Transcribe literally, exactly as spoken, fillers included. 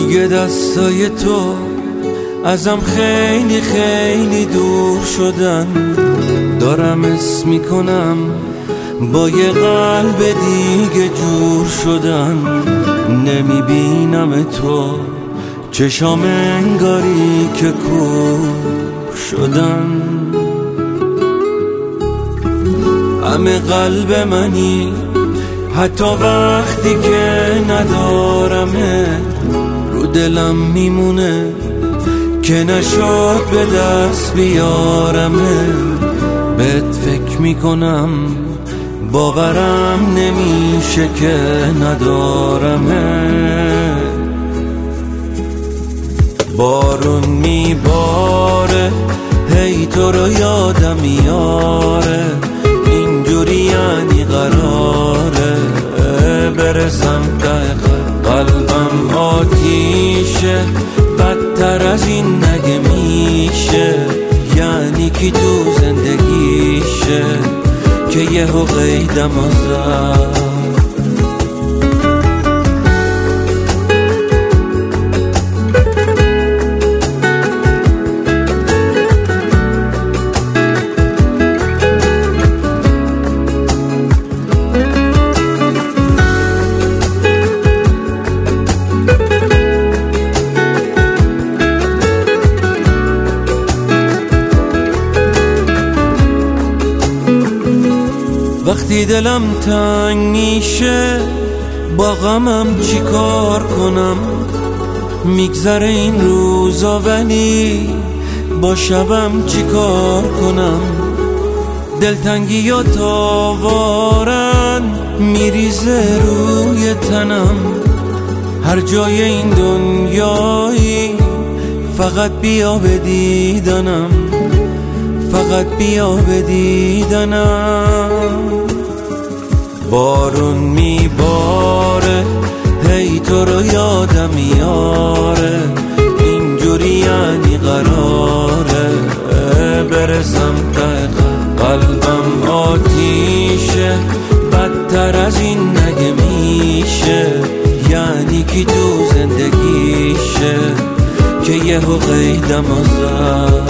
دیگه دستای تو ازم خیلی خیلی دور شدن. دارم حس میکنم با یه قلب دیگه جور شدن. نمیبینم تو چشام انگاری که کور شدن. همه قلب منی حتی وقتی که ندارمه، رو دلم میمونه که نشد به دست بیارمه. بهت فکر میکنم باورم نمیشه که ندارمه. بارون میباره هی تو رو یادم میاره، اینجوری یعنی قراره برسم ته قلبم آتیشه. بدتر از این نگه میشه، یعنی کی تو زندگیشه که یهو قیدم آزد. وقتی دلم تنگ میشه با غمم چی کار کنم؟ میگذره این روزا ولی با شبم چی کار کنم؟ دلتنگی و تاوارن میریزه روی تنم. هر جای این دنیایی فقط بیا به دیدنم، فقط بیا به دیدنم. بارون میباره هی تو رو یادم میاره، اینجوری یعنی قراره برسم ته قلبم آتیشه. بدتر از این نگه میشه، یعنی کی تو زندگیشه که یهو قیدم آزد.